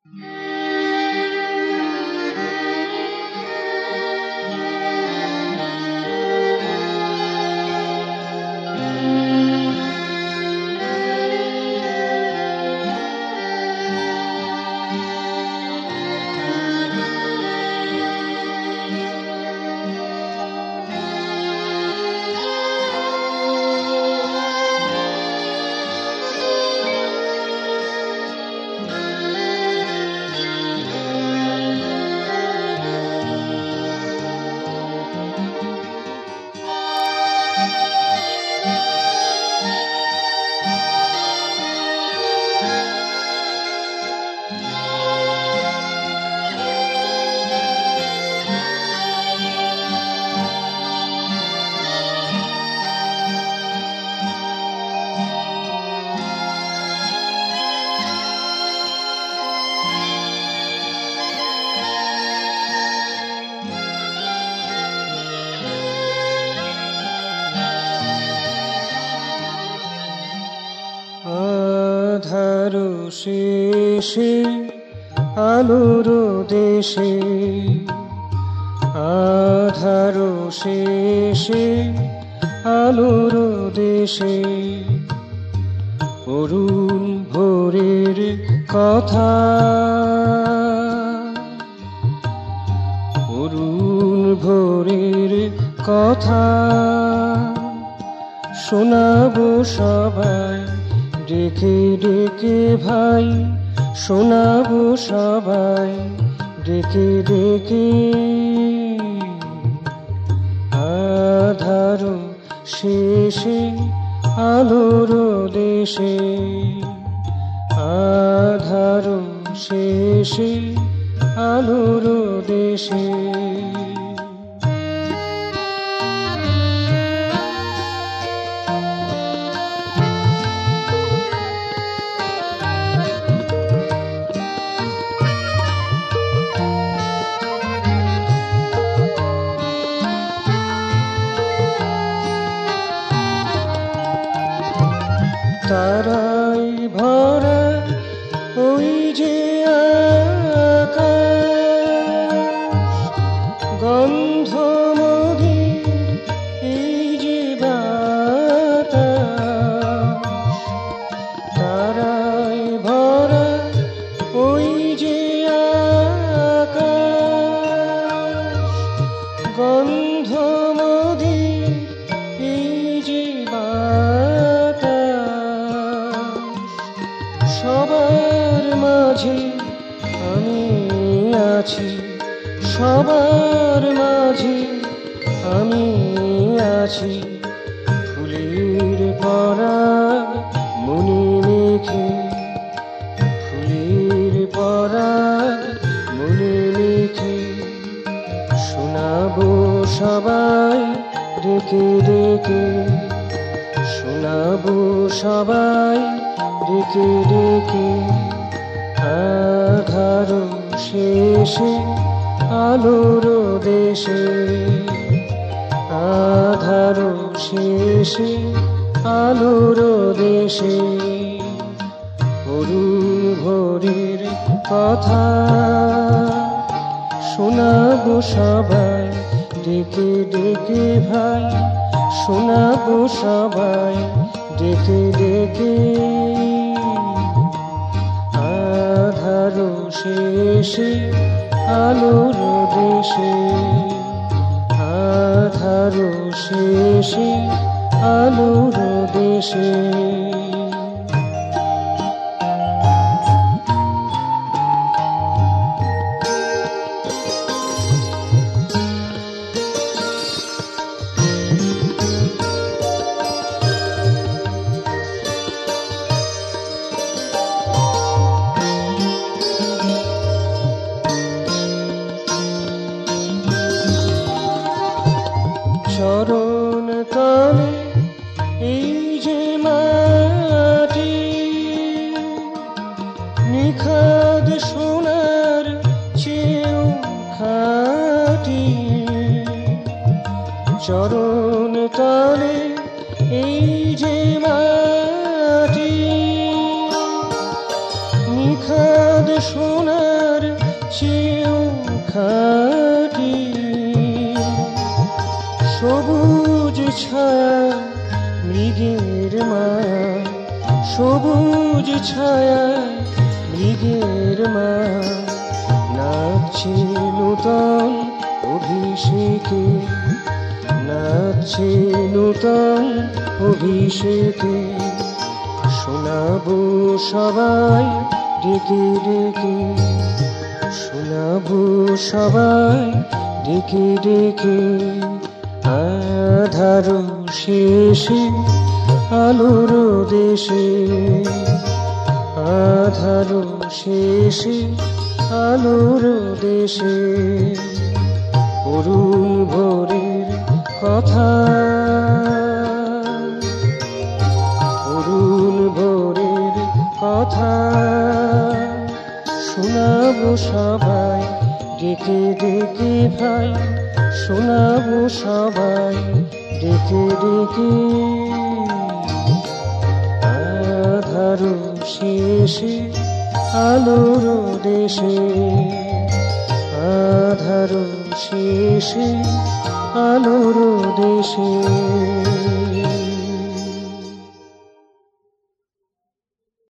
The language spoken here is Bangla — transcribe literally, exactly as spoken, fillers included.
আধারো শেষে আলোর দেশে, আধারো শেষে আলোর দেশে, অরুণ ভোরের কথা, অরুণ ভোরের কথা শোনাবো সবাই ডেকে ডেকে ভাই, শোনাবো সবাই ডেকে ডেকে। আধারো শেষে আলোর দেশে, আধারো শেষে আলোর দেশে। তারাই ভরা ওই যে আকাশ, গন্ধ মদির এই যে বাতাস, তারাই ভরা ওই যে আকাশ, গন্ধ মদির এই যে সবার মাঝে আমি আছি, সবার মাঝে আমি আছি, ফুলের পরাগ মনে মেখে, ফুলের পরাগ মনে মেখে, শোনাবো সবাই ডেকে ডেকে, শোনাবো সবাই ডেকে ডেকে। আধারো শেষে আলোর দেশে, আধারো শেষে আলোর দেশে, অরুণ ভোরের কথা শোনাবো সবাই ডেকে ডেকে ভাই, শোনাবো সবাই ডেকে ডেকে। আধারো শেষে আলোর দেশে, আধারো শেষে আলোর দেশে। চরণ তলে এই যে মাটি, নিখাদ সোনার চেয়েও খাঁটি, চরণ তলে এই যে মাটি, নিখাদ সোনার চেয়েও খাঁটি, সবুজ ছায়া মৃগের মায়া, সবুজ ছায়া মৃগের মায়া, নাচছে নূতন অভিষেকে, নাচছে নূতন অভিষেকে। শোনাবো সবাই ডেকে ডেকে, শোনাবো সবাই ডেকে ডেকে। আধার শেষে আলোর দেশে, আধার শেষে আলোর দেশে, অরুণ ভোরের কথা, অরুণ ভোরের কথা। শোনাবো সবাই ডেকে ডেকে ভাই, শোনাবো সবাই ডেকে ডেকে। আধার শেষে আলোর দেশে, আধার শেষে আলোর দেশে।